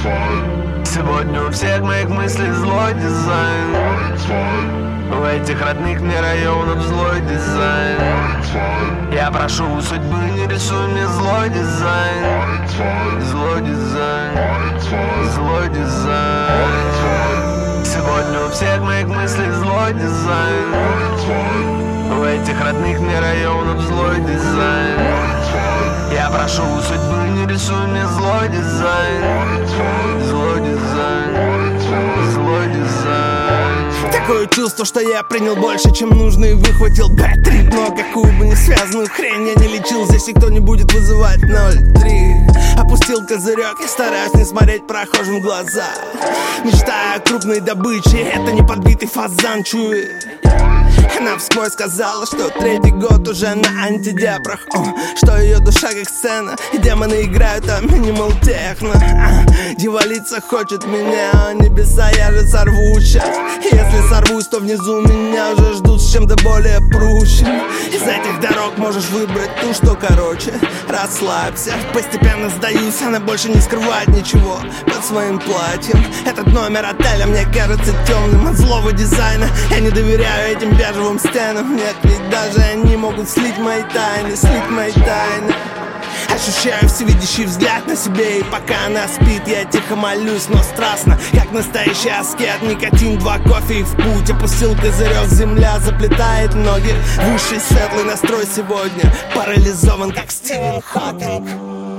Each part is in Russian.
Сегодня у всех моих мыслей злой дизайн. В этих родных мне районов злой дизайн. Я прошу у судьбы, не рисуй мне злой дизайн. Злой дизайн, злой дизайн. Сегодня у всех моих мыслей злой дизайн. В этих родных мне районов злой дизайн. Я прошу у судьбы, не рисуй мне злой дизайн. Злой дизайн, злой дизайн. Такое чувство, что я принял больше, чем нужно, и выхватил бэт-трип. Но какую бы не связанную хрень я не лечил, здесь никто не будет вызывать 0-3. Опустил козырек и стараюсь не смотреть прохожим в глаза. Мечтая о крупной добыче, это не подбитый фазан, чует. Она вскользь сказала, что третий год уже на антидепрах, что ее душа как сцена, и демоны играют, а минимал техно. Дьяволица хочет меня, а небеса я же сорву сейчас. Если сорвусь, то внизу меня уже ждут с чем-то более прущим. Из этих дорог можешь выбрать ту, что короче. Расслабься, постепенно сдаюсь, она больше не скрывает ничего под своим платьем. Этот номер отеля мне кажется темным от злого дизайна. Я не доверяю этим бежевым стенам. Нет, ведь даже они могут слить мои тайны, слить мои тайны. Ощущаю всевидящий взгляд на себе, и пока она спит, я тихо молюсь, но страстно, как настоящий аскет. Никотин, 2 кофе и в путь. Опустил козырек, земля заплетает ноги. Высший светлый настрой сегодня парализован, как Стивен Хокинг.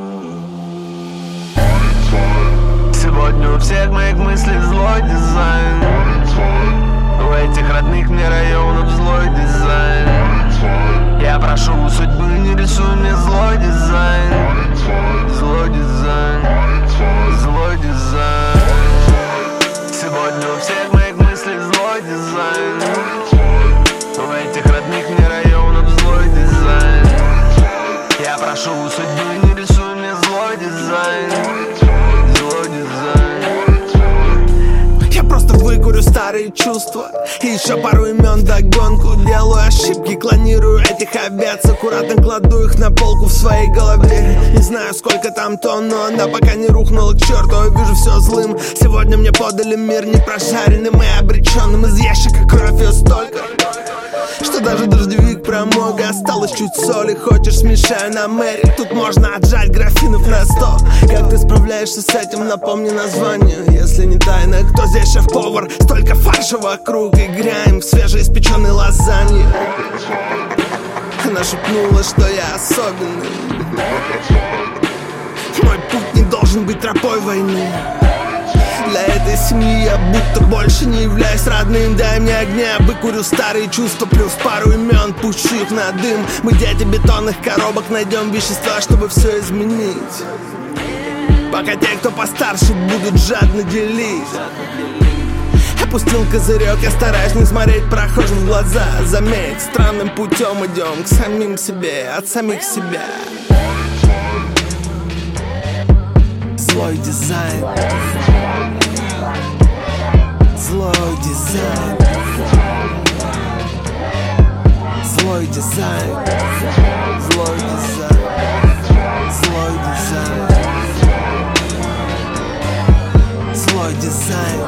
Сегодня у всех моих мыслей злой дизайн. В этих родных мне районов злой дизайн. Я прошу у судьбы, не рисуй мне злой дизайн. Злой дизайн, злой дизайн. Сегодня у всех моих мыслей злой дизайн. В этих родных мне районов злой дизайн. Я прошу у судьбы, не рисуй мне злой дизайн. Злой дизайн. Я просто выкурю старые чувства и еще пару имен догонку. Делаю ошибки, клонирую этих овец, аккуратно кладу их на полку в своей голове. Не знаю, сколько там тонн, но она пока не рухнула к черту. Я вижу все злым. Сегодня мне подали мир непрожаренным и обреченным. Из ящика кровь ее столько, что даже дождевик промок, и осталось чуть соли. Хочешь, смешаю на мэри. Тут можно отжать графинов на 100. Как ты справляешься с этим, напомни название. Если не тайна, кто здесь шеф-повар? Столько фарша вокруг, играем в свежеиспеченной лазанье. Она шепнула, что я особенный. Мой путь не должен быть тропой войны. Для этой семьи я будто больше не являюсь родным. Дай мне огня, выкурю старые чувства, плюс пару имен, пущу их на дым. Мы дети бетонных коробок, найдем вещества, чтобы все изменить. Пока те, кто постарше, будут жадно делить. Опустил козырек, я стараюсь не смотреть прохожим в глаза. Заметь, странным путем идем к самим себе, от самих себя. Злой дизайн. Злой дизайн. Злой дизайн. Злой дизайн. Злой дизайн. Злой дизайн.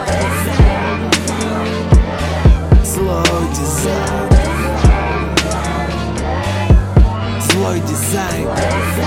Злой дизайн. Злой дизайн.